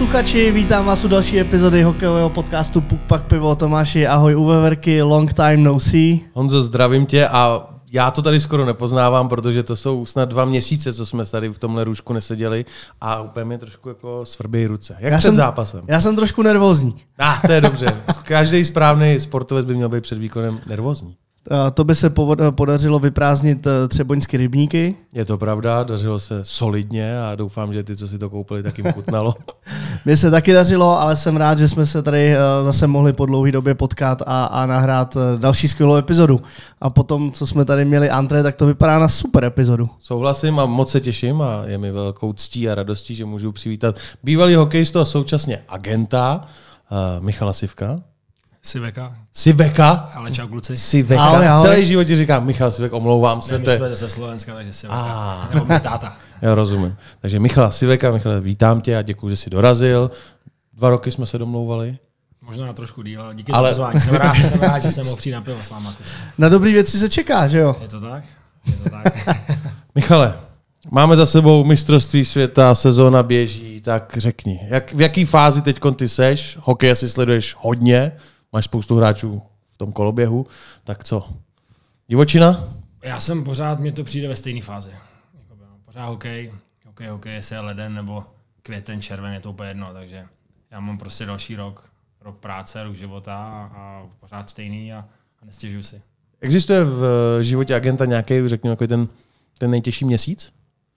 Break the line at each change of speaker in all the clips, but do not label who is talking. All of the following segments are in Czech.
posluchači, vítám vás u další epizody hokejového podcastu Puk Pak Pivo. Tomáši, ahoj u veverky, long time no see.
Honzo, zdravím tě a já to tady skoro nepoznávám, protože to jsou snad 2 měsíce, co jsme tady v tomhle růžku neseděli a úplně mě trošku jako svrbějí ruce. Jak před zápasem?
Já jsem trošku nervózní.
To je dobře. Každý správný sportovec by měl být před výkonem nervózní.
To by se podařilo vyprázdnit třeboňské rybníky.
Je to pravda, dařilo se solidně a doufám, že ty, co si to koupili, tak jim chutnalo.
Mně se taky dařilo, ale jsem rád, že jsme se tady zase mohli po dlouhé době potkat a nahrát další skvělou epizodu. A potom, co jsme tady měli antré, tak to vypadá na super epizodu.
Souhlasím a moc se těším a je mi velkou ctí a radostí, že můžu přivítat bývalý hokejistu a současně agenta Michala Sivka. Siveka?
Ale čau kluci.
Siveka.
Ahoj.
Celý život ti říkám Michal Sivek, omlouvám se.
Ne, my jsme ze Slovenska, takže Siveka. Nebo můj táta.
Já rozumím. Takže Michala Siveka, Michale, vítám tě a děkuji, že jsi dorazil. 2 roky jsme se domlouvali.
Možná trošku díl, ale díky za pozvání. Jsem rád, že jsem mohl přijít na pivo s váma.
Na dobrý věci se čeká, že jo?
Je to tak?
Michale, máme za sebou mistrovství světa, sezóna běží, tak řekni, v jaký fázi teď ty seš? Hokej asi sleduješ hodně, máš spoustu hráčů v tom koloběhu, tak co? Divočina?
Já jsem pořád, mně to přijde ve stejné fázi. Pořád hokej, jestli je leden nebo květen, červen, je to úplně jedno, takže já mám prostě další rok práce, rok života a pořád stejný a nestěžuju si.
Existuje v životě agenta nějaký, řekněme, jako ten nejtěžší měsíc?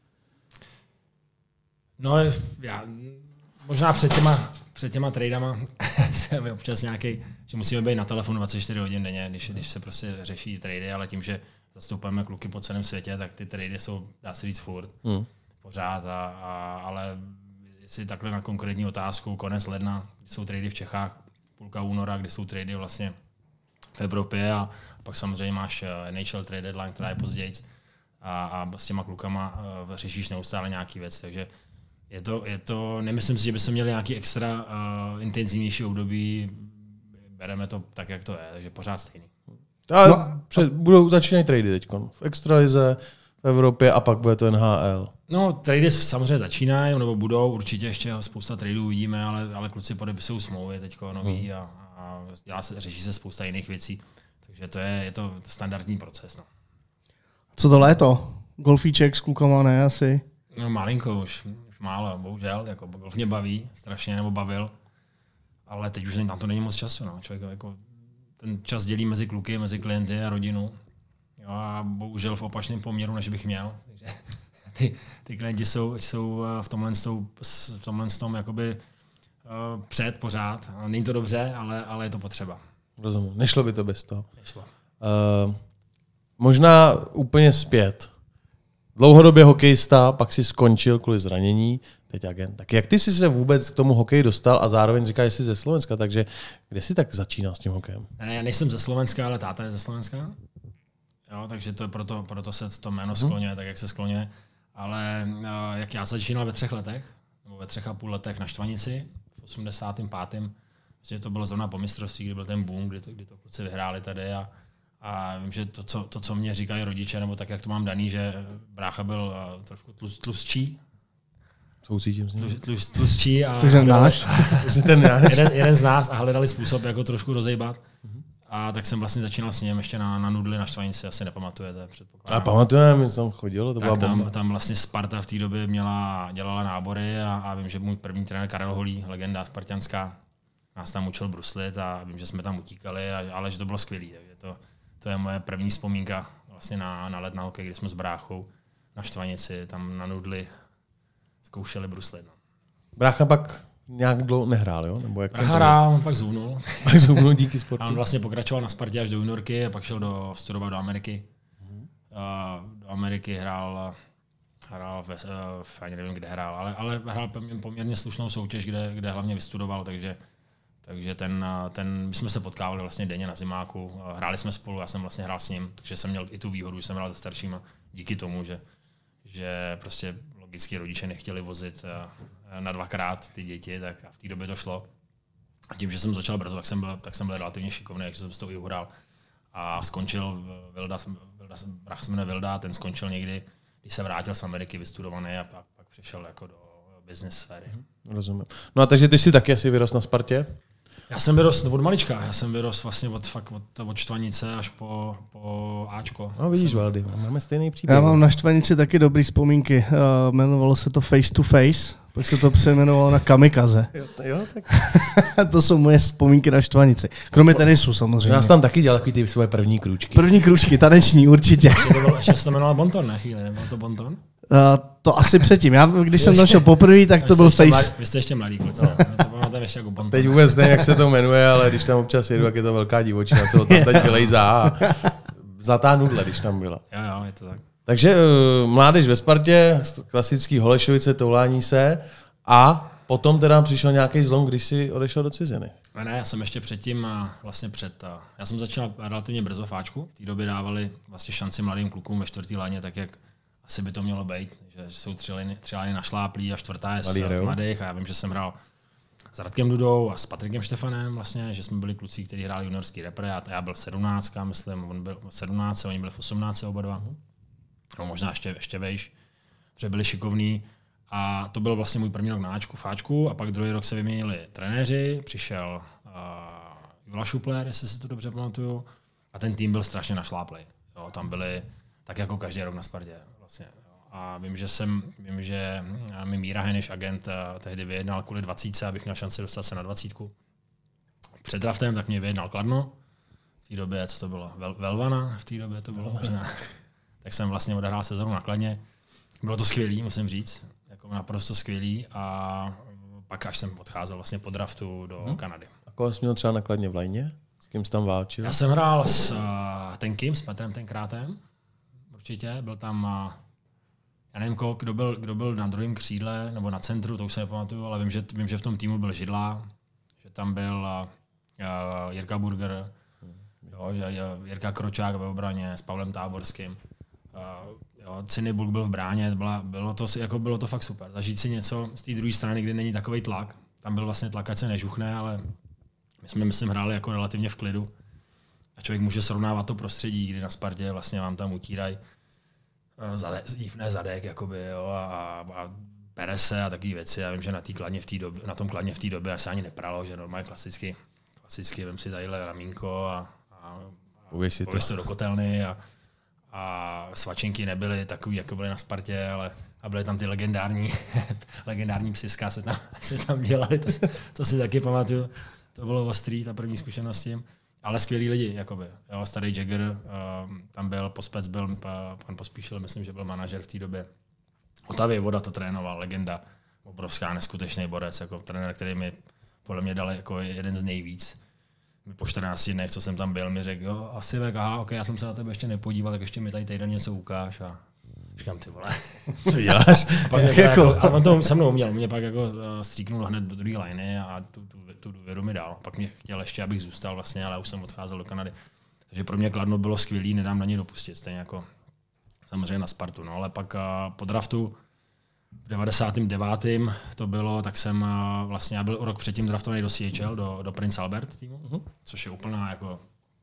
No, já možná před těma tradama jsem občas nějaký, že musíme být na telefonu 24 hodin denně, když se prostě řeší trady, ale tím, že zastupujeme kluky po celém světě, tak ty trady jsou, dá se říct, furt, pořád, ale jestli takhle na konkrétní otázku, konec ledna, jsou trady v Čechách, půlka února, kde jsou trady vlastně v Evropě a pak samozřejmě máš NHL trade deadline, která je později a s těma klukama řešíš neustále nějaký věc, takže je to, nemyslím si, že bychom měli nějaký extra intenzivnější období, bereme to tak, jak to je, takže pořád stejný.
Budou začínají trady teď v extralize, v Evropě a pak bude to NHL.
No, trady samozřejmě začínají, nebo budou, určitě ještě spousta tradů uvidíme, ale kluci podepisují smlouvy teď nový a řeší se spousta jiných věcí, takže je to standardní proces. No.
Co to léto? Golfíček s klukama, ne asi?
No malinko už málo, bohužel, jako golf mě baví strašně, nebo bavil, ale teď už na to není moc času. No. Člověk jako ten čas dělí mezi kluky, mezi klienty a rodinu. Jo, a bohužel v opačném poměru, než bych měl. Takže ty klienti jsou v tomhle tom jakoby před pořád. Není to dobře, ale je to potřeba.
Rozumím. Nešlo by to bez toho.
Nešlo.
Možná úplně zpět. Dlouhodobě hokejista, pak si skončil kvůli zranění, teď agent. Tak jak ty jsi se vůbec k tomu hokeji dostal a zároveň říkáš, že jsi ze Slovenska, takže kde jsi tak začínal s tím hokejem?
Ne, já nejsem ze Slovenska, ale táta je ze Slovenska. Jo, takže to je proto se to jméno skloňuje, tak jak se skloňuje. Ale jak já začínal ve 3 letech, nebo ve 3,5 letech na Štvanici, v 85. Že to bylo zrovna po mistrovství, kdy byl ten boom, kdy to kluci vyhráli tady a vím, že to, co mě říkají rodiče, nebo tak, jak to mám daný, že brácha byl trošku tlustší.
Soucítím s ním.
Tlustší a
takže náš.
jeden z nás a hledali způsob, jako trošku rozejbat. A tak jsem vlastně začínal s ním ještě na nudli na Štvanici, asi nepamatujete, předpokládám.
A pamatujeme, my tam chodilo, to byla bomba.
Tam vlastně Sparta v té době dělala nábory a vím, že můj první trenér Karel Holý, legenda spartanská, nás tam učil bruslit a vím, že jsme tam utíkali, ale že to bylo skvělé. Takže to je moje první vzpomínka vlastně na let na hokej, kdy jsme s bráchou na Štvanici, tam na nudli zkoušeli bruslit. No.
Brácha pak nějak dlouho nehrál, jo? Nebo jak
hrál, on pak zhubnul.
Pak zhubnul díky sportu.
A on vlastně pokračoval na Spartě až do juniorky a pak šel studovat do Ameriky. Do Ameriky hrál ani nevím, kde hrál, ale hrál poměrně slušnou soutěž, kde hlavně vystudoval, takže my jsme se potkávali vlastně denně na zimáku, hráli jsme spolu, já jsem vlastně hrál s ním, takže jsem měl i tu výhodu, že jsem hrál se staršíma, díky tomu, že prostě logicky rodiče nechtěli vozit na 2x ty děti, tak a v té době to šlo. A tím, že jsem začal brzo, tak jsem byl relativně šikovný, takže jsem s tou i uhrál. A skončil brácha se jmenuje Vilda, ten skončil někdy, když se vrátil z Ameriky vystudovaný a pak přešel jako business sféry.
Rozumím. No a takže ty jsi taky asi vyrost na Spartě?
Já jsem vyrost od malička, já jsem vyrost vlastně od Štvanice až po Ačko.
No vidíš, Valdy, máme stejný příběh.
Já mám na Štvanici taky dobrý vzpomínky. Jmenovalo se to Face to Face, pak se to přejmenovalo na Kamikaze.
Jo, tak.
To jsou moje vzpomínky na Štvanici. Kromě tenisu samozřejmě.
Nás tam taky dělal takový ty svoje první krůčky.
První kručky, taneční, určitě.
Ještě se to jmenoval Bonton na chvíli, nebyl to Bonton?
To asi předtím. Já, když jsem tam šel poprvé, tak to byl Face.
Vy jste ještě mladý kluci, to máte ještě jako Bonton.
Teď vůbec nevím, jak se to jmenuje, ale když tam občas jedu, jak je to velká divočina, co tam teď vylejzá. Zlatá nudle, když tam byla.
Jo, je to tak.
Takže mládež ve Spartě, klasický Holešovice, toulání se a potom teda přišel nějaký zlom, když jsi odešel do ciziny.
Ne, já jsem ještě předtím, já jsem začal relativně brzo v Ačku. V té době dávali vlastně šanci mladým klukům ve 4. léně, tak jak asi by to mělo být, že jsou 3 lény našláplí a 4. je z mladých a já vím, že jsem hrál s Radkem Dudou a s Patrikem Štefanem vlastně, že jsme byli kluci, kteří hráli juniorský repre a já byl 17, myslím, on byl 17, oni byli v 18 oba dva. No, možná ještě vejš, protože byli šikovní. A to byl vlastně můj první rok na Ačku, v Ačku, a pak druhý rok se vyměnili trenéři, přišel Jula Šupler, jestli si to dobře pamatuju, a ten tým byl strašně našláplej. Jo, tam byli tak jako každý rok na Spartě. Vlastně, jo. A vím, že mi Míra Heniš, agent, tehdy vyjednal kvůli 20, abych měl šanci dostat se na 20. Před draftem tak mě vyjednal Kladno. V té době, co to bylo? Velvana, v té době to bylo možná. Tak jsem vlastně odehrál sezonu na Kladně. Bylo to skvělý, musím říct. Jako naprosto skvělý. A pak až jsem odcházel vlastně po draftu do Kanady.
A koho jsi měl třeba na Kladně v lajně? S kým jsi tam válčil?
Já jsem hrál s Tenkým, s Petrem Tenkrátem. Určitě. Byl tam, já nevím, kdo byl na druhém křídle, nebo na centru, to už se nepamatuju, ale vím, že v tom týmu byl Židla, že tam byl Jirka Burger, Jirka Kročák ve obraně s Pavlem Táborským. Cinibulk byl v bráně, bylo to fakt super. Zažít si něco z té druhé strany, kde není takový tlak. Tam byl vlastně tlak, ať se nežuchne, ale my jsme, myslím, hráli jako relativně v klidu. A člověk může srovnávat to prostředí, kdy na Spartě vlastně vám tam utírají zadek, jakoby, jo, a pere se a takové věci. Já vím, že na tom Kladně v té době se ani nepralo, že normálně klasicky vem si tadyhle ramínko a pověš to do kotelny a svačinky nebyly takový, jako byly na Spartě, ale a byly tam ty legendární psiska se tam dělali, to si taky pamatuju. To bylo ostrý, ta první zkušenost s tím. Ale skvělí lidi, jakoby. Jo, starý Jagger, tam byl, Pospec byl, pan Pospíšil, myslím, že byl manažer v té době. Otavě Voda to trénoval, legenda, obrovská, neskutečný borec, jako trenér, který mi podle mě dal jako jeden z nejvíc. Po 14 dnech, co jsem tam byl, mi řekl, jo, asi ok, já jsem se na tebe ještě nepodíval, tak ještě mi tady týden něco ukáž a říkám, ty vole, co děláš? Ale on to se mnou uměl, mě pak jako stříknul hned do druhé liney a tu důvěru mi dal. Pak mě chtěl ještě, abych zůstal vlastně, ale už jsem odcházel do Kanady. Takže pro mě Kladno bylo skvělý, nedám na něj dopustit, stejně jako samozřejmě na Spartu. No, ale pak po draftu v 99. to bylo, tak jsem vlastně, já byl rok předtím draftovaný do CHL, do Prince Albert týmu, což je úplná jako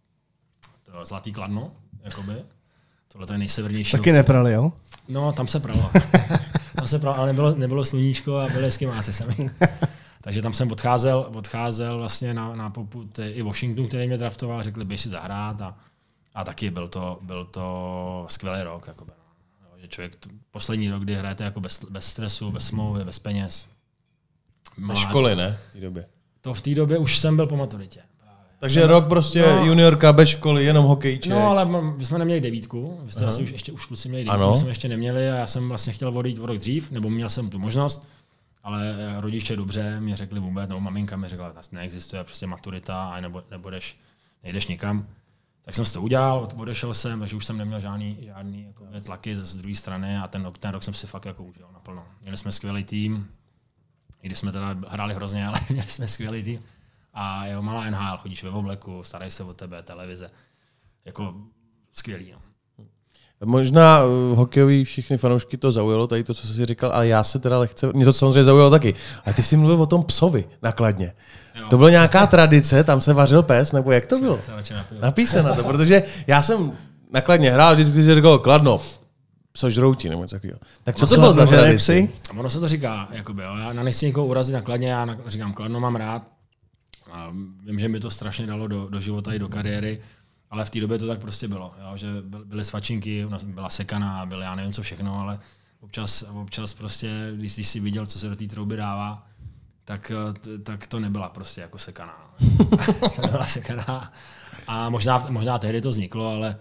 zlatý Kladno, jakoby. Tohle to je nejsevernější.
Taky neprali, jo?
No, tam se pralo, ale nebylo sluníčko a byly eskimáci sami. Takže tam jsem odcházel vlastně na popud i Washington, který mě draftoval, řekli, běž si zahrát a taky byl to skvělý rok. Jakoby, no. Že člověk poslední rok, kdy hrajete jako bez stresu, bez smlouvy, bez peněz.
Bez školy, ne? V té době.
To v té době už jsem byl po maturitě.
Takže rok prostě juniorka bez školy, jenom hokejček.
No, ale my jsme neměli 9, vy jste asi už kluci měli 9, my jsme ještě neměli a já jsem vlastně chtěl odejít o rok dřív, nebo měl jsem tu možnost, ale rodiče dobře mě řekli vůbec, nebo maminka mi řekla, že neexistuje prostě maturita a nejdeš nikam. Tak jsem si to udělal, odešel jsem, takže už jsem neměl žádný jako tlaky z druhé strany a ten rok jsem si fakt jako užil naplno. Měli jsme skvělý tým, i když jsme teda hráli hrozně, ale měli jsme skvělý tým. A jo, malá NHL, chodíš ve obleku, starají se o tebe, televize. Jako skvělý, no.
Možná hokejový všichni fanoušky to zaujalo, tady to, co jsi říkal, ale já se teda lehce, mě to samozřejmě zaujalo taky. A ty jsi mluvil o tom psovi na Kladně. Jo. To byla nějaká tradice, tam se vařil pes, nebo jak to bylo? Napíš se na to, protože já jsem na Kladně hrál, vždycky si říkal Kladno, sožrouti nebo něco takového. Tak co to bylo za tradici?
Ono se to říká, jakoby, jo. Já nechci někoho urazit na Kladně, já říkám, Kladno mám rád. A vím, že mi to strašně dalo do života i do kariéry, ale v té době to tak prostě bylo, jo, že byly svačinky, byla sekaná, byl já nevím co všechno, ale občas prostě, když si viděl, co se do té trouby dává, tak to nebyla prostě jako sekaná. To nebyla sekaná. A možná tehdy to vzniklo, ale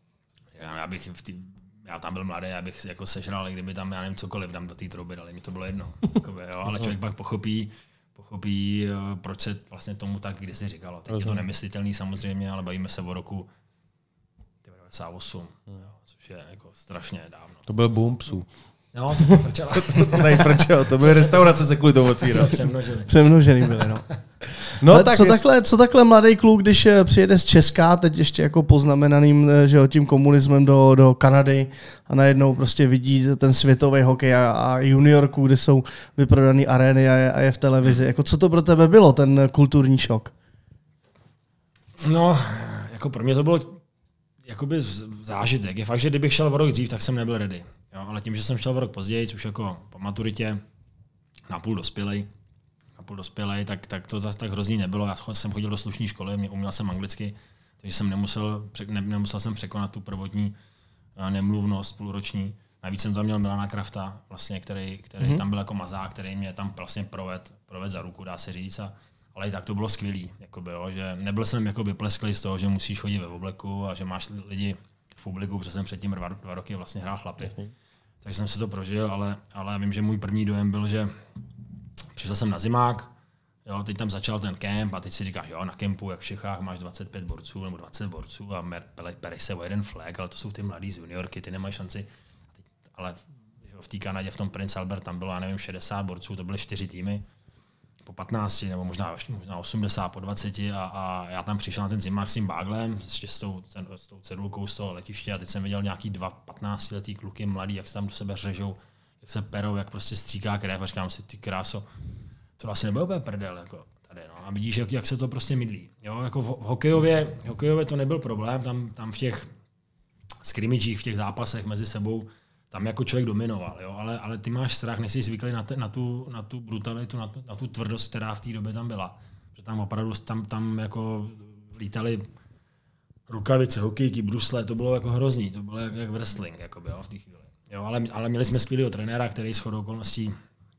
já tam byl mladý, já bych jako sežral, kdyby tam, já nevím, cokoliv dám do té trouby dali, mi to bylo jedno. Jakoby, jo, ale člověk pak pochopí, proč se vlastně tomu tak kdysi říkalo. Teď je to nemyslitelný samozřejmě, ale bavíme se o roku 98, což je jako strašně dávno.
To byl boom psů.
No, to frčela.
To tady frčelo, to byly restaurace, se kvůli tomu otvírat.
Přemnožený byly, no. No tak co takhle mladý kluk, když přijede z Česka, teď ještě jako poznamenaným, že tím komunismem do Kanady a najednou prostě vidí ten světový hokej a juniorku, kde jsou vyprodané arény a je v televizi. Jako co to pro tebe bylo, ten kulturní šok?
No, jako pro mě to bylo jakoby zážitek. Je fakt, že kdybych šel o rok dřív, tak jsem nebyl ready. Jo, ale tím, že jsem šel o rok později, už jako po maturitě, napůl dospělej, tak to zase tak hrozný nebylo. Já jsem chodil do slušné školy, uměl jsem anglicky, takže jsem nemusel jsem překonat tu prvotní nemluvnost půlroční. Navíc jsem tam měl Milana Krafta, vlastně, který tam byl jako mazák, který mě tam vlastně proved za ruku, dá se říct. Ale i tak to bylo skvělý, jakoby, jo, že nebyl jsem jako vyplesklý z toho, že musíš chodit ve obleku a že máš lidi v publiku, protože jsem předtím 2 roky vlastně hrál chlapy. Takže jsem si to prožil, ale vím, že můj první dojem byl, že přišel jsem na zimák, jo, teď tam začal ten kemp a teď si říkáš, jo, na kempu, jak v Čechách máš 25 borců nebo 20 borců a pereš se o jeden flag, ale to jsou ty mladý z juniorky, ty nemají šanci. Ale v té Kanadě, v tom Prince Albert, tam bylo, já nevím, 60 borců, to byly 4 týmy. Po 15 nebo možná 80, po 20 a já tam přišel na ten zimák s tím báglem, s tou cedulkou z toho letiště a teď jsem viděl nějaký 2 15letý kluky mladý, jak se tam do sebe řežou, jak se perou, jak prostě stříká krev a říkám si, ty kráso, to asi nebyl úplně prdel, jako tady, no. A vidíš, jak se to prostě mydlí. Jo, jako v hokejově to nebyl problém, tam v těch skrimidžích, v těch zápasech mezi sebou, tam jako člověk dominoval, jo? Ale ty máš strach, nejsi zvyklý na tu brutalitu, na tu tvrdost, která v té době tam byla. Že tam opravdu tam jako lítali rukavice, hokejky, brusle, to bylo jako hrozný, to bylo jak wrestling jakoby, jo, v té chvíli. Jo, ale měli jsme skvělého trenéra, který shodou okolností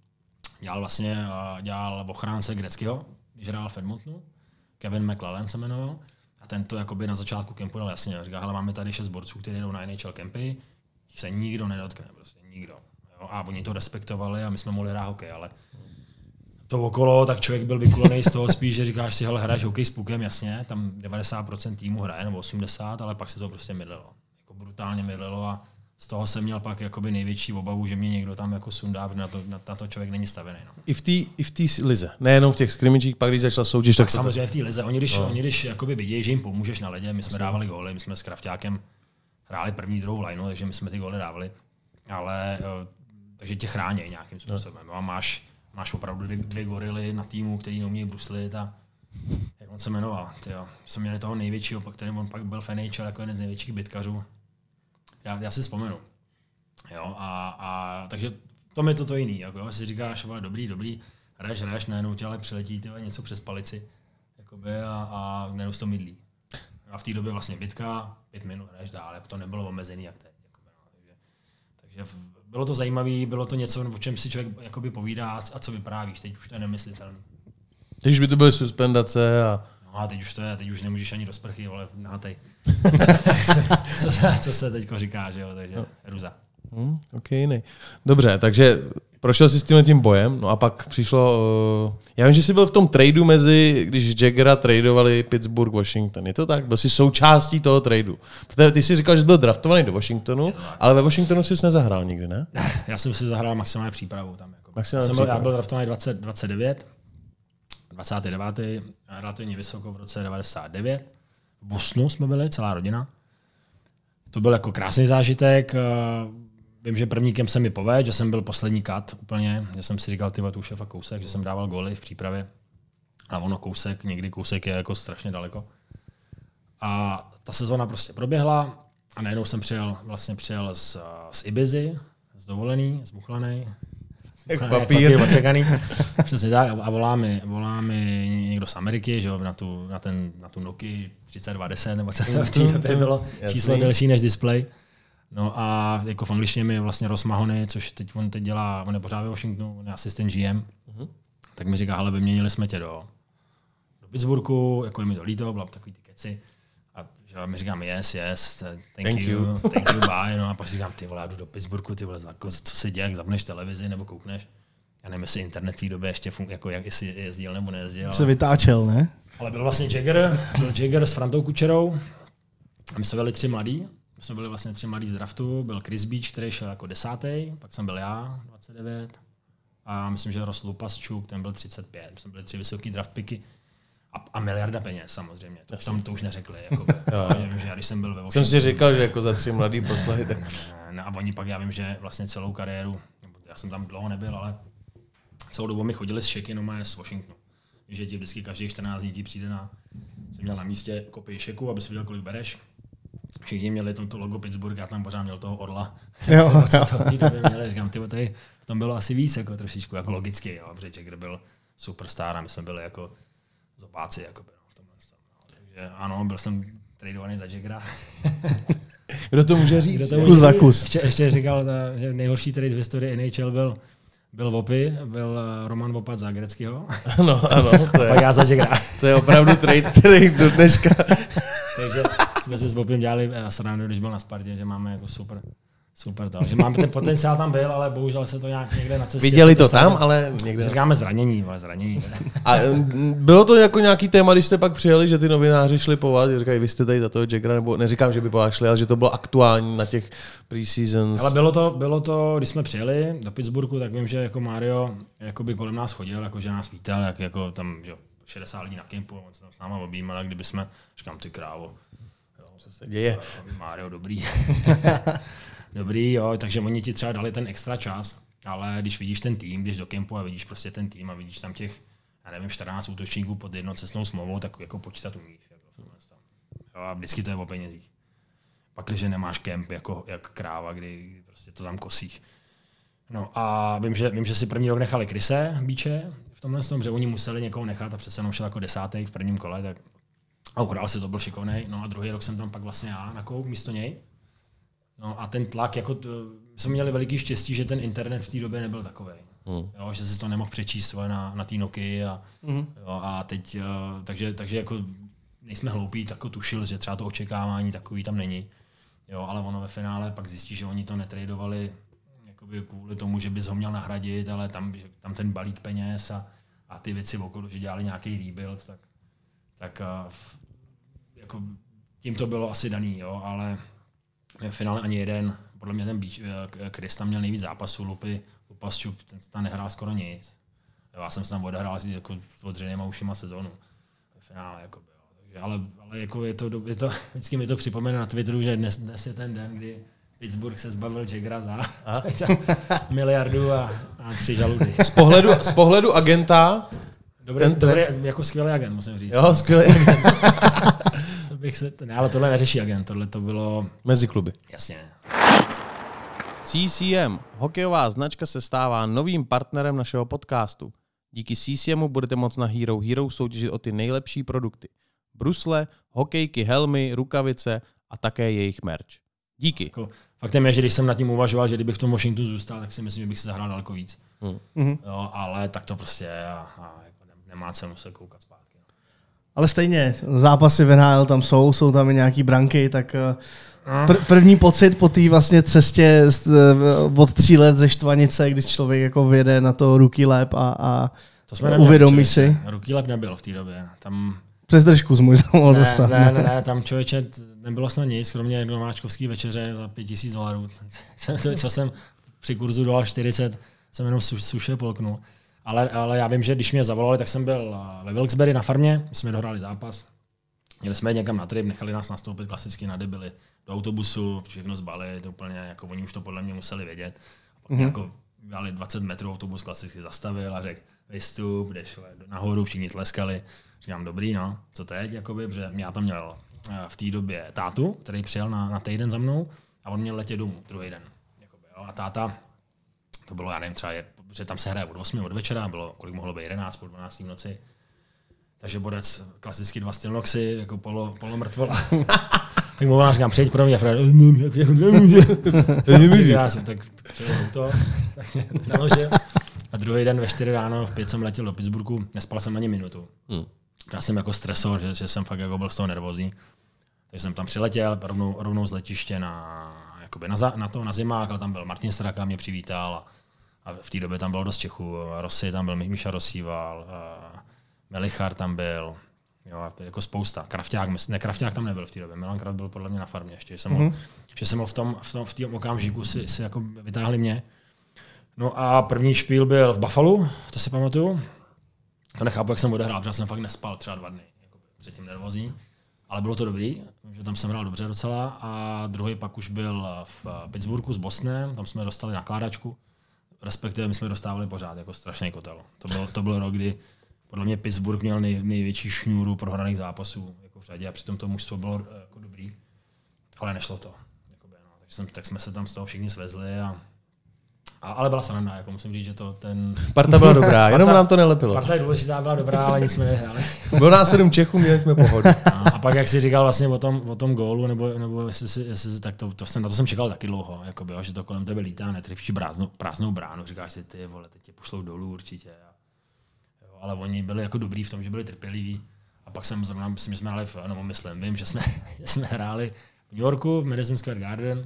dělal v ochránce Gretzkyho, když hrál v Edmontonu, Kevin McClellan se jmenoval, a ten to jakoby na začátku kempu dal jasně, říká, hele, máme tady 6 borců, kteří jdou na NHL kempy, se nikdo nedotkne, prostě nikdo. Jo? A oni to respektovali a my jsme mohli hrát hokej, ale to okolo, tak člověk byl vykulený z toho spíš, že říkáš si, hele, hraješ hokej s pukem, jasně, tam 90% týmu hraje, nebo 80%, ale pak se to prostě mydlilo. Jako brutálně mydlilo a z toho jsem měl pak jakoby největší obavu, že mě někdo tam jako sundá, protože na to člověk není stavěný. No.
I v té lize, nejenom v těch skrimidžích, pak když začal soutěž, tak
samozřejmě v té lize. Oni když jakoby vidějí, že jim pomůžeš na ledě, my jsme dávali góly, my jsme s Krafťákem hráli první, druhou lineu, takže my jsme ty góly dávali. Ale takže tě chrání nějakým způsobem. No. A máš opravdu 2 gorily na týmu, který neumějí bruslit a jak on se jmenoval. Jsme měli toho největšího, který on pak byl v NHL jako jeden z největších bitkařů. Já si vzpomenu. Jo, takže to je to jiný. Jako, si říkáš, dobrý, hraješ, najednou tě ale přiletí něco přes palici jakoby, a najednou to mydlí. A v té době vlastně bitka, 5 minut hraješ dál, to nebylo omezený jak teď. Takže bylo to zajímavé, bylo to něco, o čem si člověk jakoby povídá a co vyprávíš. Teď už to je nemyslitelné.
Teď už by to byly suspendace a...
No a teď už nemůžeš ani do sprchy, ale nahátej. co se teďko říká, že jo, takže ruza.
Okay, dobře, takže prošel jsi s tím bojem, no a pak přišlo... já vím, že jsi byl v tom tradu když Jaggera tradovali Pittsburgh, Washington. Je to tak? Byl jsi součástí toho tradu. Protože ty jsi říkal, že jsi byl draftovaný do Washingtonu, ale ve Washingtonu jsi nezahrál nikdy, ne?
Já jsem si zahrál maximální přípravu tam. Jako. Já byl draftovaný 29, relativně vysoko v roce 99. V Bostonu jsme byli, celá rodina. To byl jako krásný zážitek. Vím, že první kemp se mi povedl, že jsem byl poslední cut úplně, že jsem si říkal, tu šefa kousek, že jsem dával góly v přípravě. A ono někdy kousek je jako strašně daleko. A ta sezóna prostě proběhla A najednou jsem přijel z Ibizy, z dovolený, zbuchlanej.
Jak papír.
Odsekaný. Přesně tak. A volá mi někdo z Ameriky, že jo, na tu Nokia 3210, nebo co to v té době bylo. Číslo delší než display. No a jako v angličtině mi vlastně Ross Mahoney, což on teď dělá, on je pořád ve Washingtonu, on je asistent GM, tak mi říká, hele, vyměnili jsme tě do Pittsburghu, jako je mi to líto, byla takový ty keci. A že mi říkám, yes, thank you, bye. No a pak si říkám, ty vole, já jdu do Pittsburghu, ty vole, jako, co se děje, jak zapneš televizi nebo koukneš. Já nevím, jestli internet v té době ještě jako jestli jezdil nebo nejezdil.
Se vytáčel, ne?
Ale byl vlastně Jagger s Frantou Kučerou a my jsme byli 3 mladí. My jsme byli vlastně 3 mladí z draftu, byl Chris Beach, který šel jako 10. Pak jsem byl já, 29. A myslím, že Ross Lupaschuk, ten byl 35. My jsme byli 3 vysoký draft picky. A miliarda peněz samozřejmě. To už neřekli. Že já, když jsem byl ve
Washingtonu, jsem si říkal, že jako za 3 mladý poslahy. Tak...
Ne, a oni pak, já vím, že vlastně celou kariéru, já jsem tam dlouho nebyl, ale celou dobu mi chodili z šeky nomé z Washingtonu. Že ti vždycky každý 14 dní ti přijde jsem měl na místě kopii šeku, aby si viděl, kolik bereš. Všichni měli to logo Pittsburgh, já tam pořád měl toho orla.
Jo.
Co to v té době měli, říkám, tady v tom bylo asi víc, jako trošičku, jako logicky, jo, protože Jagger byl superstar a my jsme byli jako zopáci, jako v tomhle stavu. Takže ano, byl jsem tradovaný za Jaggera.
Kdo to může říct?
Kus za kus.
Ještě říkal, že nejhorší trade v historii NHL byl Vopy, byl Roman Vopat za Greckýho.
Ano, to je.
Pak já za Jaggera.
To je opravdu trade, který do dneška.
Takže jsme si s Vopym dělali srandu, když byl na Spartě, že máme jako super to. Že máme ten potenciál tam byl, ale bohužel se to nějak někde na cestě.
Viděli to tam, ale někde.
Říkáme zranění.
A bylo to jako nějaký téma, když jste pak přijeli, že ty novináři šli po vás, říkají, vy jste tady za toho Jaggera, nebo neříkám, že by po vás šli, ale že to bylo aktuální na těch preseasons.
Ale bylo to, když jsme přijeli do Pittsburghu, tak vím, že jako Mario by kolem nás chodil, jako že nás vítal, jako tam, že 60 lidí na kempu, on se tam s náma objímal, kdyby jsme, říkám, ty krávo, jo,
co se děje.
Mario, dobrý. Dobrý, jo, takže oni ti třeba dali ten extra čas, ale když vidíš ten tým, když do kempu a vidíš prostě ten tým a vidíš tam těch, já nevím, 14 útočníků pod jednocestnou smlouvou, tak jako počítat umíš. Jako jo, a vždycky to je o penězích. Pak, když nemáš kemp jako jak kráva, kdy prostě to tam kosíš. No a vím, že si první rok nechali Chrise Beache v tomhle tom, že oni museli někoho nechat a přece jenom šel jako 10. v prvním kole, tak a uhrál si, to byl šikovnej. No a druhý rok jsem tam pak vlastně já nakoup místo něj. No a ten tlak, jako jsme měli veliký štěstí, že ten internet v té době nebyl takovej. Jo, že si to nemohl přečíst na té Nokia a teď, takže jako nejsme hloupí, tak tušil, že třeba to očekávání takový tam není. Jo, ale ono ve finále pak zjistí, že oni to netradovali jakoby kvůli tomu, že bys ho měl nahradit, ale tam ten balík peněz a ty věci okolo, že dělali nějaký rebuild, tak jako tím to bylo asi daný, jo, ale v finále ani jeden, podle mě ten Chris tam měl nejvíc zápasů, Lupaschuk, ten tam nehrál skoro nic. Jo, já jsem se tam odehrál jako s odřenýma ušima sezonu ve finále. Jako, jo. Takže, ale jako je to, vždycky mi to připomene na Twitteru, že dnes je ten den, kdy Pittsburgh se zbavil Jaggera za miliardu a 3 žaludy.
Z pohledu agenta...
Dobrý, jako skvělý agent, musím říct.
Jo, skvělý agent.
Ale tohle neřeší agent, tohle to bylo...
Mezi kluby.
Jasně.
CCM, hokejová značka, se stává novým partnerem našeho podcastu. Díky CCMu budete moct na Hero Hero soutěžit o ty nejlepší produkty. Brusle, hokejky, helmy, rukavice a také jejich merch. Díky.
Jako, faktem je, že když jsem nad tím uvažoval, že kdybych v tom Washingtonu zůstal, tak si myslím, že bych se zahrál daleko víc. Jo, ale tak to prostě je a jako nemá cenu se koukat zpátky.
Ale stejně, zápasy v NHL tam jsou tam i nějaký branky, tak první pocit po té vlastně cestě od 3 let ze Štvanice, když člověk jako vyjede na to rookie lap a uvědomí si.
Rookie lap nebyl v té době. Tam...
Přes držku jsi možná mohl dostat.
Ne, tam člověče nebylo snad nic, kromě domáčkovský večeře za $5,000. Co jsem při kurzu $40 jsem jenom suše polknul. Ale já vím, že když mě zavolali, tak jsem byl ve Wilkes-Barre na farmě, my jsme dohráli zápas. Měli jsme někam na trip, nechali nás nastoupit klasicky na debily do autobusu, všechno zbalit, úplně jako oni už to podle mě museli vědět. A pak jako dali 20 metrů, autobus klasicky zastavil a řekl, vystup, jdeš nahoru, všichni tleskali. Říkám, dobrý, no, co teď, jakoby, protože já tam měl v té době tátu, který přijel na týden za mnou a on měl letět domů druhý den. Jakoby, jo. A táta, to bylo, já nevím, třeba, že tam se hraje od 8 od večera, bylo, kolik mohlo být, 11, po 12 v noci. Takže bodec, klasicky 2 Stilnoxy, jako polo mrtvola. Tak mu vám říkám, přijď pro mě, a Fred, tak přijel auto, tak mě naložil. A druhý den ve 4 ráno v 5 jsem letěl do Pittsburghu, nespal jsem ani minutu. Já jsem jako stresoval, že jsem fakt jako byl z toho nervózní. Takže jsem tam přiletěl rovnou z letiště na zimák, ale tam byl Martin Straka, mě přivítal a v té době tam bylo dost Čechů. Rossi tam byl, Míša Rosíval, Melichar tam byl, jo, jako spousta. Krafťák tam nebyl v té době, Milan Kraft byl podle mě na farmě ještě, že jsem ho v tom okamžiku si jako vytáhli mě. No a první špíl byl v Buffalo, to si pamatuju. To nechápu, jak jsem odehrál, protože jsem fakt nespal třeba 2 dny, jako předtím nervózní. Ale bylo to dobrý, že tam jsem hrál dobře docela. A druhý pak už byl v Pittsburghu s Bostonem, tam jsme dostali nakládačku. Respektive my jsme dostávali pořád, jako strašný kotel. To byl rok, kdy podle mě Pittsburgh měl největší šňůru prohraných zápasů jako v řadě a přitom to mužstvo bylo jako dobrý. Ale nešlo to. Jakoby, no. Tak jsme se tam z toho všichni svezli ale byla sranda, jako musím říct, že to ten...
Parta byla dobrá, jenom nám to nelepilo.
Parta je důležitá, byla dobrá, ale nic jsme nehráli.
Bylo nás 7 Čechů, měli jsme pohodu.
A pak, jak jsi říkal vlastně o tom gólu, nebo jestli tak na to jsem čekal taky dlouho, jakoby, že to kolem tebe lítá, netrefíš prázdnou bránu, říkáš si, ty vole, teď tě pošlou dolů určitě. Jo, ale oni byli jako dobrý v tom, že byli trpěliví. A pak jsem zrovna, myslím, že jsme hráli vím, že jsme hráli v New Yorku, v Madison Square Garden.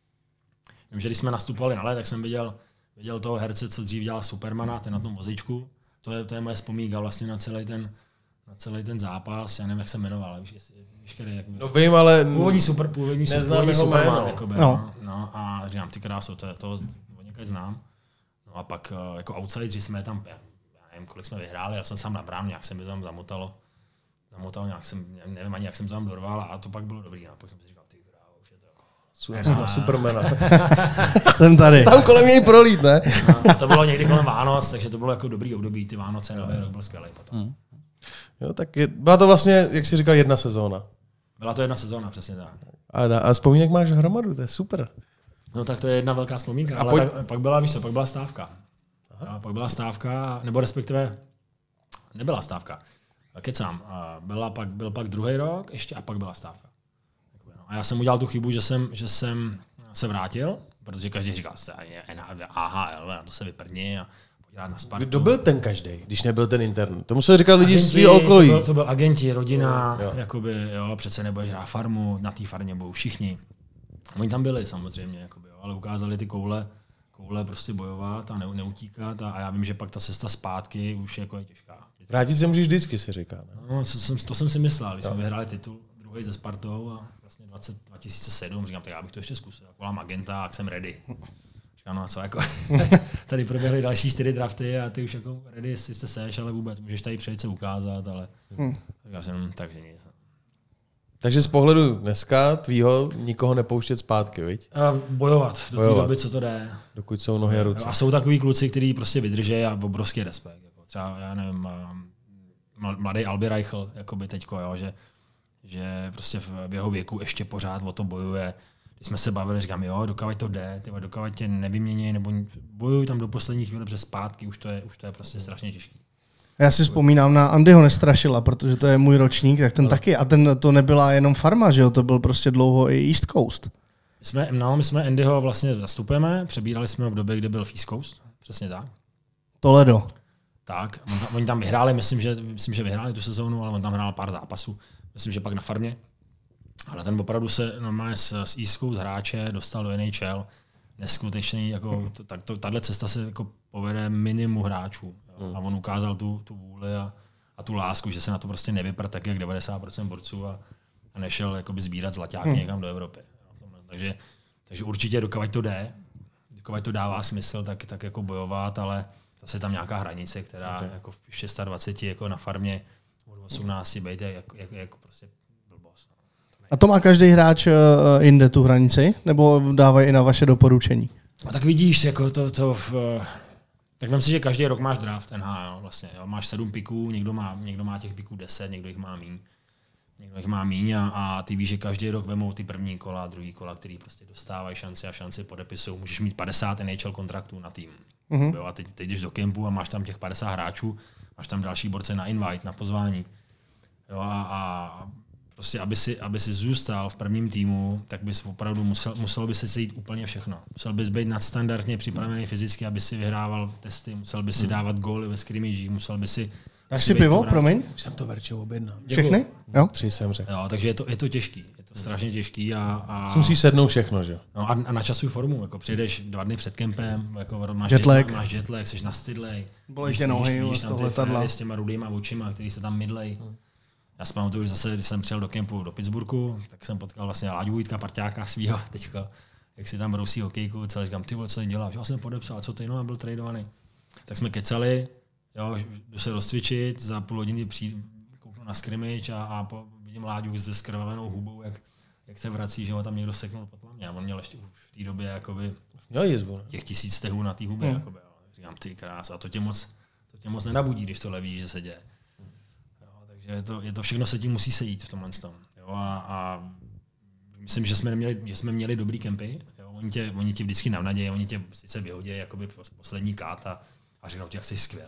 Vím, že když jsme nastupovali na led, tak jsem viděl toho herce, co dřív dělal Supermana, ten na tom vozíčku. To je moje vzpomínka vlastně na celý ten zápas. Já nevím, jak se jmenoval. Víš, který, jak
no vím, ale
původní Superman. Jakoby, no, a říkám, ty kráso, to někde znám. No a pak jako outsideři jsme tam, já nevím, kolik jsme vyhráli, já jsem sám na bránu, nějak se mi to tam zamotal, nějak jsem, nevím ani, jak jsem to tam dorval a to pak bylo dobrý. A pak jsem si říkal, ty krávo, už je to jako...
Supermana.
Jsem tady.
Tam kolem něj prolít, ne?
No, to bylo někdy kolem Vánoc, takže to bylo jako dobrý období, ty Vánoce, nový rok byl skvělý potom.
Jo, tak byla to vlastně, jak jsi říkal, 1 sezóna.
Byla to 1 sezóna, přesně tak.
A vzpomínek máš hromadu, to je super.
No tak to je jedna velká vzpomínka, ale pak byla, víš co, pak byla stávka. Pak byla stávka, nebo respektive nebyla stávka. Kecám, byl pak druhý rok ještě a pak byla stávka. A já jsem udělal tu chybu, že jsem se vrátil, protože každý říkal, AHL, na to se vyprdni a pojď na Spartu.
Kdo byl ten každý, když nebyl ten internet? To museli říkat lidi z svého okolí.
To byl agenti, rodina, jakoby, jo, přece nebudeš hrát farmu, na té farmě budou všichni. Oni tam byli samozřejmě, jakoby, jo, ale ukázali ty koule prostě bojovat a neutíkat a já vím, že pak ta cesta zpátky už jako je těžká.
Vrátit se můžeš vždycky, se říká. Ne?
No, to jsem si myslel, když jsme vyhráli titul druhý ze Spartou a vlastně 2007, říkám, tak já bych to ještě zkusil. Volám agenta a jsem ready. Říkám, no a co, jako tady proběhly další 4 drafty a ty už jako ready, jestli jste seš, ale vůbec můžeš tady přijet se ukázat, ale říkám jsem, takže nic.
Takže z pohledu dneska tvýho nikoho nepouštět zpátky, viď?
Bojovat do té doby, co to jde.
Dokud jsou nohy a ruce.
A jsou takový kluci, kteří prostě vydrží a obrovský respekt. Jako třeba, já nevím, mladý Albi Reichel, jakoby teďko, jo, že prostě v jeho věku ještě pořád o to bojuje. Když jsme se bavili, říkám, jo, dokud to jde, dokud tě nevymění, nebo bojuj tam do poslední chvíle, protože zpátky už to je prostě strašně těžký.
Já si vzpomínám na Andyho Nestrašila, protože to je můj ročník, tak ten taky. A to nebyla jenom farma, že jo, to byl prostě dlouho i East Coast.
My jsme Andyho vlastně zastupujeme, přebírali jsme ho v době, kdy byl v East Coast, přesně tak.
Toledo.
Tak, oni tam vyhráli, myslím, že vyhráli tu sezónu, ale on tam hrál pár zápasů. Myslím, že pak na farmě. Ale ten opravdu se normálně z East Coast hráče dostal do NHL. Neskutečný, jako tahle cesta se jako povede minimum hráčů. A on ukázal tu vůli a tu lásku, že se na to prostě nevypr tak jak 90% borců a nešel jakoby sbírat zlaťáky někam do Evropy. Takže určitě dokud to jde, dokud to dává smysl, tak jako bojovat, ale zase je tam nějaká hranice, která jako v 26 jako na farmě od 18 být jako prostě blbost.
A to má každý hráč jinde tu hranici? Nebo dávají i na vaše doporučení?
A tak vidíš, jako tak vem si, že každý rok máš draft NHL vlastně. Jo. Máš 7 piků, někdo má těch piků 10, někdo jich má míň. někdo jich má míň a ty víš, že každý rok vemou ty první kola, druhý kola, který prostě dostávají šanci podepisují. Můžeš mít 50 NHL kontraktů na tým. Jo, a teď jdeš do kempu a máš tam těch 50 hráčů, máš tam další borce na invite, na pozvání. Jo, a prostě, aby si zůstal v prvním týmu, tak bys opravdu muselo by se sejít úplně všechno. Musel bys být nadstandardně připravený fyzicky, aby si vyhrával testy, musel bys si dávat góly ve scrimmage, musel by si...
Dáš si pivo, promiň?
Už jsem to Verče objednal.
Všechny? Jo.
3 jsem řekl.
Jo, takže je to těžký. Je to strašně těžký a
Musí sednout všechno, že?
No a načasuj formu, jako přijdeš 2 dny před kempem, jako máš jetlag, jsi nastydlej.
Bolej tě nohy,
vidíš tam ty fréry s těma rudýma očima, který se tam mydlej. Já si pamatuju, že zase, když jsem přijel do kempu do Pittsburghu, tak jsem potkal vlastně Láďu Vojtka, parťáka svýho teďka, jak si tam brousí hokejku, celý říkám, ty vole, co ty děláš? Já jsem podepsal, co ty, no a byl tradovaný. Tak jsme kecali, jo, jdu se rozcvičit, za půl hodiny kouknu na scrimmage a vidím Láďu se skrvavenou hubou, jak se vrací, že ho tam někdo seknul pod mě. A on měl ještě v té době jakoby, těch 1000 stehů na té hubě. Jakoby, říkám, ty krás, a to tě moc nenabudí, když tohle víš, že se děje. Jo, takže je to všechno se tím musí sejít v tomhle tom. Jo, a myslím, že jsme měli dobrý kempy. Jo, oni tě vždycky navnadějí, oni tě sice vyhodí jakoby poslední kát a řeknou ti, jak jsi skvělý,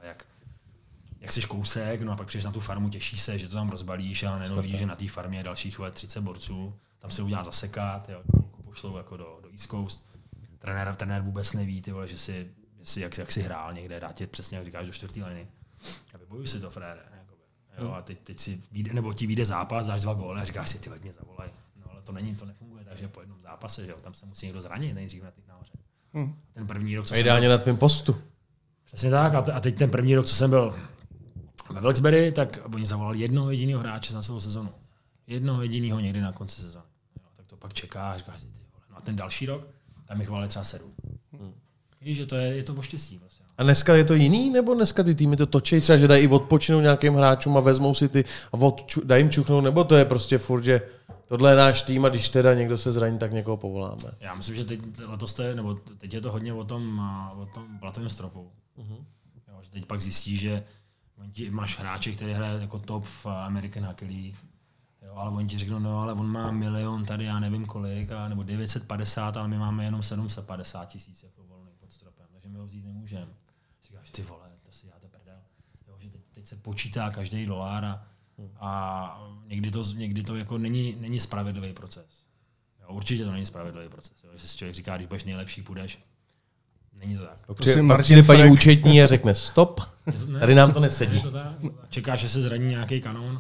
jak jsi kousek, no a pak přijdeš na tu farmu, těší se, že to tam rozbalíš a najednou vidíš, že na té farmě je dalších 30 borců, tam se udělá zasekat, jo, pošlou jako do East Coast. Trenér vůbec neví, ty vole, že si jak si hrál někde, dá tě přesně, jak říkáš, do 4. liny. A vybojuj si to, frére. Jo, a teď si vyjde, nebo ti vyjde zápas, dáš 2 góly a říkáš si, ty mě zavolaj. No ale to nefunguje, takže po jednom zápase, že jo, tam se musí někdo zranit nejdřív nahoře. Ten první rok, co
ideálně na tvém postu.
Přesně tak, a teď ten první rok, co jsem byl ve Wilkes-Barre, tak oni zavolali jednoho jediného hráče za celou sezonu. Jednoho jediného někdy na konci sezony. Jo, tak to pak čekáš, říkáš si, ty vole. No a ten další rok, tam jich chválili třeba 7. Víš, že je to o štěstí. Vlastně.
A dneska je to jiný, nebo dneska ty týmy to točí, třeba že dají i odpočinout nějakým hráčům a vezmou si ty a dají jim čuchnout, nebo to je prostě furt, že tohle je náš tým a když teda někdo se zraní, tak někoho povoláme.
Já myslím, že teď je to hodně o tom platovém stropu. Jo, že teď pak zjistí, že máš hráče, který hraje jako top v American Hockey League, jo, ale oni ti řeknou, no ale on má 1 milion tady, já nevím kolik, nebo 950, ale my máme jenom 750 000 jako volný pod stropem, takže my ho vzít nemůžeme. Říkáš, ty vole, to si děláte prdel. Jo, že teď se počítá každý $, a někdy to jako není spravedlivý proces. Jo, určitě to není spravedlivý proces. Jo, že si člověk říká, když budeš nejlepší, půjdeš. Není to tak.
Pak přijde paní účetní a řekne stop, tady nám to nesedí.
Čekáš, že se zraní nějaký kanón,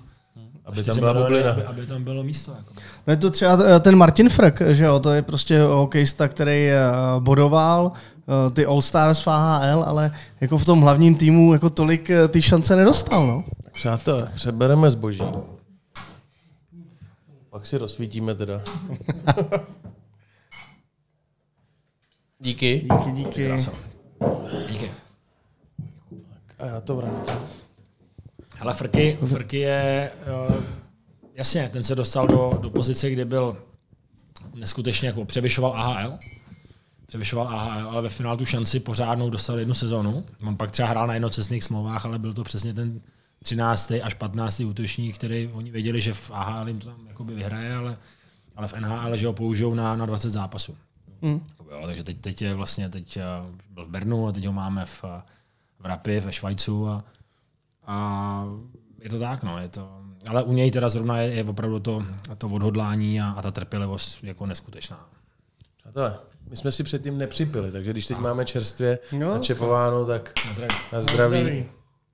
aby tam bylo místo. Jako.
No je to třeba ten Martin Frk, že jo, to je prostě hokejista, který bodoval ty All-Stars v AHL, ale jako v tom hlavním týmu jako tolik ty šance nedostal, no.
Přátelé, přebereme zboží. Pak si rozsvítíme teda. Díky.
Díky.
Díky.
A já to vrátím.
Hele, Frky je, jasně, ten se dostal do pozice, kde byl neskutečně jako převyšoval AHL, ale ve finále tu šanci pořádnou dostal 1 sezonu. On pak třeba hrál na jednocestných smlouvách, ale byl to přesně ten 13. až 15. útočník, který oni věděli, že v AHL jim to tam jakoby vyhraje, ale v NHL, že ho použijou na 20 zápasů. Jo, takže teď byl v Bernu a teď ho máme v Rappi, ve Švajcu a je to tak, no, je to, ale u něj teda zrovna je opravdu to odhodlání a ta trpělivost jako neskutečná.
Přátelé, my jsme si předtím nepřipili, takže když teď máme čerstvě načepováno, tak na zdraví.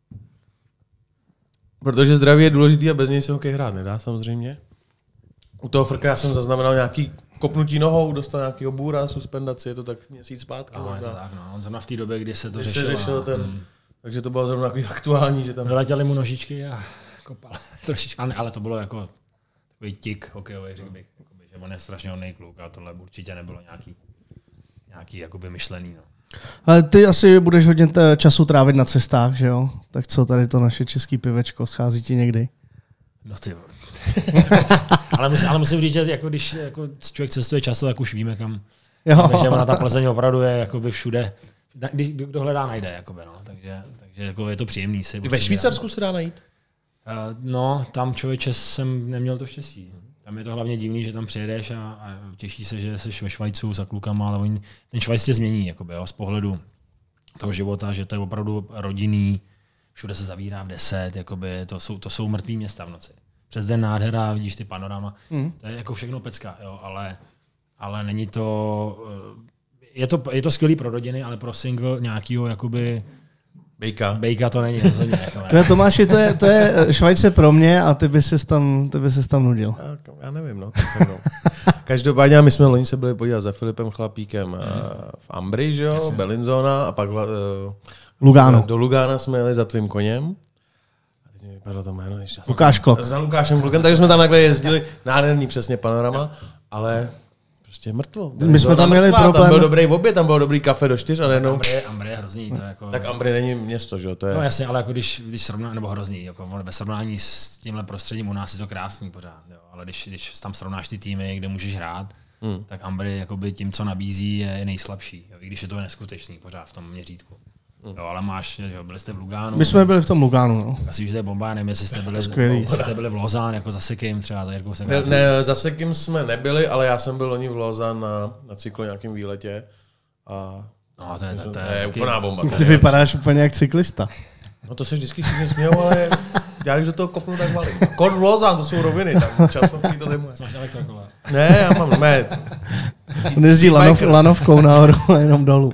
Protože zdraví je důležitý a bez něj se hokej hrát nedá samozřejmě. U toho Frka já jsem zaznamenal nějaký kopnutí nohou, dostal nějaký bůra, suspendaci, je to tak měsíc zpátky.
No, je to tak, no. On zrovna v té době, kdy se to řešilo.
Takže to bylo zrovna takový aktuální, že tam...
Vyletěli mu nožičky a kopal trošičku, ale to bylo jako takový tik hokejový, řekl bych. Že on je strašně hodnej kluk a tohle určitě nebylo nějaký jakoby myšlený. No.
Ale ty asi budeš hodně času trávit na cestách, že jo? Tak co tady to naše český pivečko, schází ti někdy?
No ty ale musím říct, že jako když jako člověk cestuje často, tak už víme kam. Takže ona ta Plzeň opravdu je jakoby všude. Kdo hledá, najde. Jakoby, no. Takže jako je to příjemný.
Ve Švýcarsku se dá najít?
No, tam člověče jsem neměl to štěstí. Tam je to hlavně divný, že tam přijedeš a těší se, že jsi ve Švajcu za klukama, ale ten Švajc tě změní jakoby, jo, z pohledu toho života, že to je opravdu rodinný, všude se zavírá v 10, jakoby, to jsou mrtvý města v noci. Přes den nádhera, vidíš ty panorama, to je jako všechno pecka, jo, ale není to, je to skvělý pro rodiny, ale pro single nějakýho jakoby Bejka to není rozhodně.
Tomáši, to je Švajce pro mě a ty by ses tam nudil.
Já nevím, no. Každopádně my jsme loni se byli podívat za Filipem Chlapíkem v Ambry, že jo, Bellinzona a pak
Lugano.
Do Lugana jsme jeli za tvým koněm. A teď mi vypadlo to jméno.
Lukáš Klok.
Za Lukášem Klokem, takže jsme tam takhle jezdili, nádherný přesně panorama, ale prostě mrtvo.
My jsme tam měli problém.
Tam byl dobrý oběd, tam bylo dobrý kafe do 4 a nejenom.
Ambry je hrozný. To jako...
Tak Ambry není město, že jo? To je...
No jasně, ale jako když srovná, nebo hrozný, jako ve srovnání s tímhle prostředím u nás je to krásný pořád. Jo. Ale když tam srovnáš ty týmy, kde můžeš hrát, tak Ambry jakoby tím, co nabízí, je nejslabší. Jo. I když je to neskutečný pořád v tom měřítku. Jo, ale byli jste v Lugánu.
My jsme byli v tom Lugánu, no.
Asi, že to je bomba, nevím, jestli jste byli v Lozán, jako za Sekim třeba, za Jirkou Sekim.
Ne, za Sekim jsme nebyli, ale já jsem byl loni v Lozán na cyklo nějakým výletě. A
no, to
je úplná bomba.
Ty vypadáš úplně jak cyklista.
No to se vždycky všichni smějou, ale já když do toho kopnu, tak valím. Kort v Lozán, to jsou roviny, tam časovky to zimuje.
Máš elektrokola?
Ne, já mám met.
On jezdí lanovkou nahoru a jenom dolů.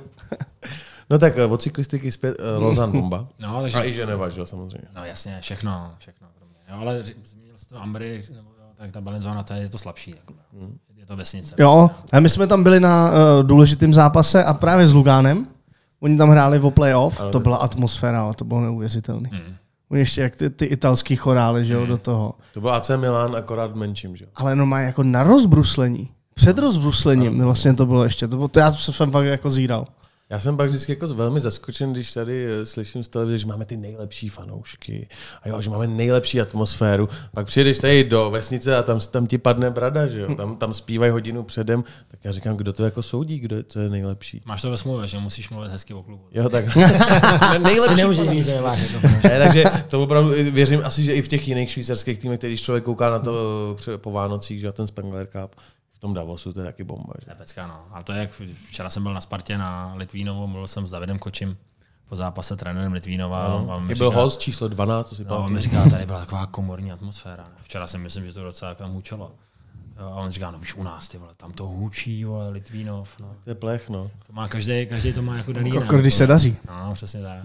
No tak od cyklistiky zpět Lozán bomba.
No, takže...
A i Ženeva, že jo, samozřejmě.
No jasně, všechno. Jo, ale zmínil jsi to Ambry, tak ta Bellinzona, to je to slabší. Jako. Je to vesnice.
Jo, a my jsme tam byli na důležitém zápase a právě s Lugánem. Oni tam hráli o playoff, to byla atmosféra, ale to bylo neuvěřitelné. Oni ještě jak ty italský chorály, že jo, do toho.
To byl AC Milan akorát menším, že jo.
Ale no má jako na rozbruslení. Před rozbruslením vlastně to bylo ještě. To já jsem fakt jako zíral.
Já jsem pak vždycky jako velmi zaskočen, když tady slyším z televize, že máme ty nejlepší fanoušky a jo, že máme nejlepší atmosféru. Pak přijedeš tady do vesnice a tam ti padne brada, že jo? Tam zpívají hodinu předem, tak já říkám, kdo to jako soudí, kdo to je nejlepší.
Máš to ve smlouvě, že musíš mluvit hezky o klubu.
Jo, tak. Nejlepší.
Nemůžeš říct, že nemáš.
Ne, takže to opravdu věřím asi, že i v těch jiných švýcarských týmech, když člověk kouká na to po Vánocích, že ten Spengler Cup, v tom Davosu to je taky bomba. Že?
To je pecka, no. A to je jak včera jsem byl na Spartě na Litvínovu, mluvil jsem s Davidem Kočím po zápase trenérem Litvínova.
Byl host číslo 12, to si
on mi říká, tady byla taková komorní atmosféra. Ne? Včera si myslím, že to docela tam hůčelo. A on říká, no víš, u nás, ty vole, tam to hůčí, vole, Litvínov. No.
To je plech, no.
To má každý to má jako daný.
Jako když se daří.
No, přesně tak.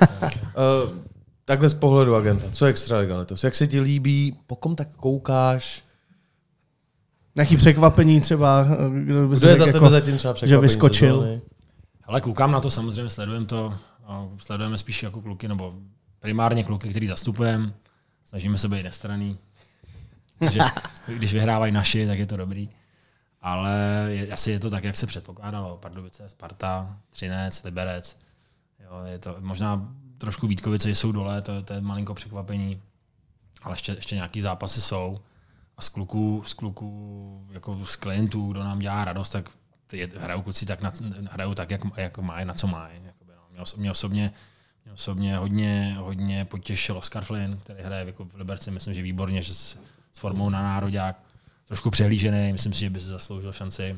Takhle z pohledu agenta, co je Extraliga letos? Jak se ti líbí, po kom tak koukáš?
Nějaký překvapení třeba,
kdo je za tebe zatím třeba překvapení,
že vyskočil?
Ale koukám na to, samozřejmě sledujeme spíš jako kluky, nebo primárně kluky, který zastupujeme. Snažíme se být nestranný. Takže když vyhrávají naši, tak je to dobrý. Ale asi je to tak, jak se předpokládalo. Pardubice, Sparta, Třinec, Liberec. Jo, je to možná trošku Vítkovice, že jsou dole, to je malinko překvapení. Ale ještě nějaký zápasy jsou. A z kluků, jako z klientů, kdo nám dělá radost, tak hrajou kluci hrajou tak, jak mají, na co mají. Mě osobně hodně potěšil Oskar Flynn, který hraje jako v Liberci, myslím, že výborně, že s formou na nároďák. Trošku přehlížený, myslím si, že by si zasloužil šanci.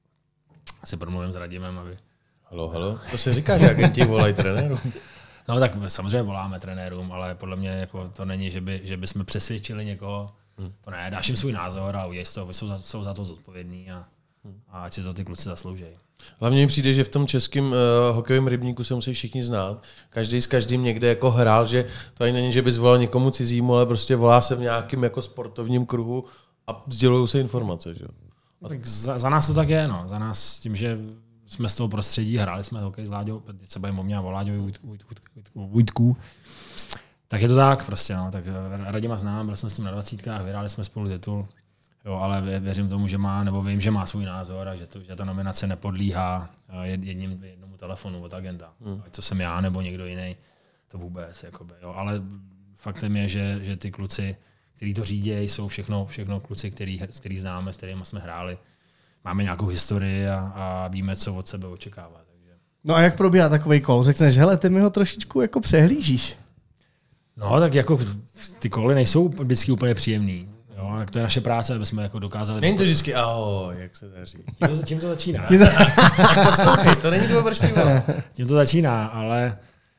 Asi promluvím s Radimem, aby...
Halo, to se říká, že agenti volají trenérům.
No tak samozřejmě voláme trenérům, ale podle mě jako to není, že by jsme přesvědčili někoho. To ne, dáš jim svůj názor a udělej to, jsou za to zodpovědní a ať si to ty kluci zasloužejí.
Hlavně mi přijde, že v tom českém hokejovém rybníku se musí všichni znát. Každý s každým někde jako hrál, že to ani není, že bys volal někomu cizímu, ale prostě volá se v nějakém jako sportovním kruhu a sdělují se informace. Že?
Tak za nás to tak je, no. Za nás tím, že jsme z toho prostředí, hráli jsme hokej s Láďou, teď se bavím o mě a o Láďovi Vujtku. Tak je to tak prostě, no. Tak Radima znám, byl jsem s tím na 20, vyhráli jsme spolu titul, jo, ale věřím tomu, že má, nebo vím, že má svůj názor a že ta nominace nepodlíhá jednomu telefonu od agenta. Ať to jsem já nebo někdo jiný, to vůbec, jakoby, jo. Ale faktem je, že ty kluci, kteří to řídí, jsou všechno kluci, který známe, s kterými jsme hráli. Máme nějakou historii a víme, co od sebe očekávat. Takže.
No a jak probíhá takovej kol? Řekneš, hele, ty mi ho trošičku jako přehlížíš.
No, tak jako ty koly nejsou vždycky úplně příjemný. Jo, jak to je naše práce, aby jsme jako dokázali...
Není to vždycky ahoj, jak se daří.
Tím to začíná.
Poslouchej, to není důležité.
Tím to začíná, ale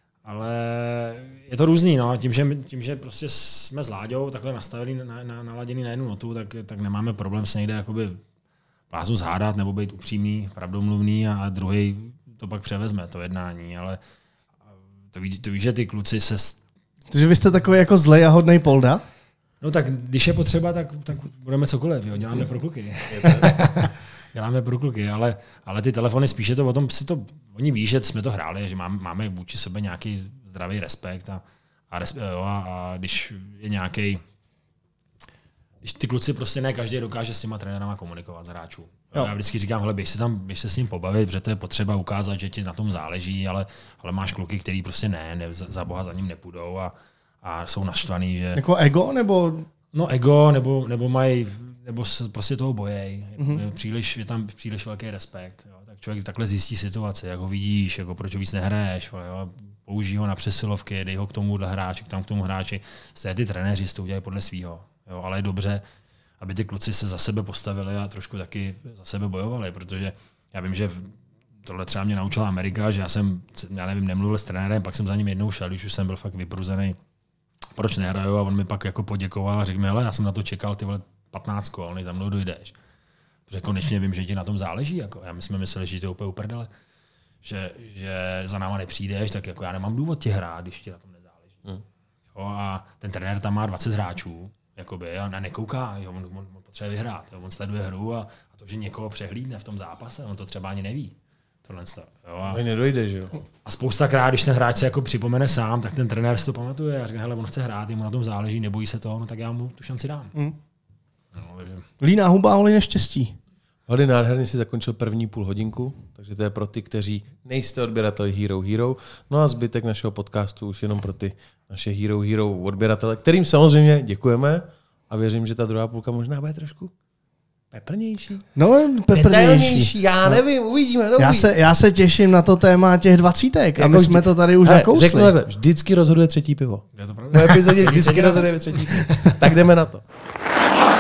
je to různý, no. Tím, že prostě jsme s Láďou takhle nastavili, naladěný na jednu notu, tak nemáme problém se někde jakoby pláznu zhádat nebo být upřímný, pravdomluvný a druhý to pak převezme, to jednání, ale to víš, že ty kluci se...
Takže vy jste takový jako zlej a hodnej polda?
No tak když je potřeba, tak budeme cokoliv, jo, děláme pro kluky. Děláme pro kluky, ale ty telefony spíše to o tom, oni ví, že jsme to hráli, že máme vůči sobě nějaký zdravý respekt a když je nějaký, když ty kluci prostě ne každý dokáže s těma trenérama komunikovat z hráčů. Já vždycky říkám, hele, běž se s ním pobavit, protože to je potřeba ukázat, že ti na tom záleží, ale máš kluky, který prostě ne, za boha za ním nepůjdou a jsou naštvaný, že...
Jako ego, nebo...
No ego, nebo mají, nebo se prostě toho bojejí. Je tam příliš velký respekt. Jo. Tak člověk takhle zjistí situaci, jak ho vidíš, jako proč ho víc nehraješ, jo. Použij ho na přesilovky, dej ho k tomuhle hráči, tam k tomu hráči. Ty trenéři to udělají podle svýho. Jo. Ale je dobře, aby ty kluci se za sebe postavili a trošku taky za sebe bojovali, protože já vím, že tohle třeba mě naučila Amerika, že já nevím, nemluvil s trenérem, pak jsem za ním jednou šel, když už jsem byl fakt vypruzený, proč nehraju, a on mi pak jako poděkoval a řekl mi, ale já jsem na to čekal, ty vole 15 kol, než za mnou dojdeš. Protože konečně vím, že ti na tom záleží, jako my jsme mysleli, že to je úplně uprdele, že za náma nepřijdeš, tak jako já nemám důvod ti hrát, když ti na tom nezáleží. Jo, a ten trenér tam má 20 hráčů, jakoby, a nekouká, jo, on potřebuje vyhrát, jo, on sleduje hru a to, že někoho přehlídne v tom zápase, on to třeba ani neví.
A nedojde, že jo?
A spoustakrát, když ten hráč se jako připomene sám, tak ten trenér si to pamatuje a řekne, hele, on chce hrát, jemu na tom záleží, nebojí se toho, no tak já mu tu šanci dám. No, takže...
Líná huba, ale neštěstí.
Hody nádherně si zakončil první půl hodinku, takže to je pro ty, kteří nejste odběrateli Hero. No a zbytek našeho podcastu už jenom pro ty naše Hero odběratele, kterým samozřejmě děkujeme a věřím, že ta druhá půlka možná bude trošku peprnější.
No, peprnější.
Já nevím, uvidíme.
Já se těším na to téma těch 20. A my jsme to tady už nakousli.
Řeknu takhle, vždycky rozhoduje třetí pivo.
Je to pravda?
V epizodě vždycky rozhoduje třetí pivo. Tak jdeme na to.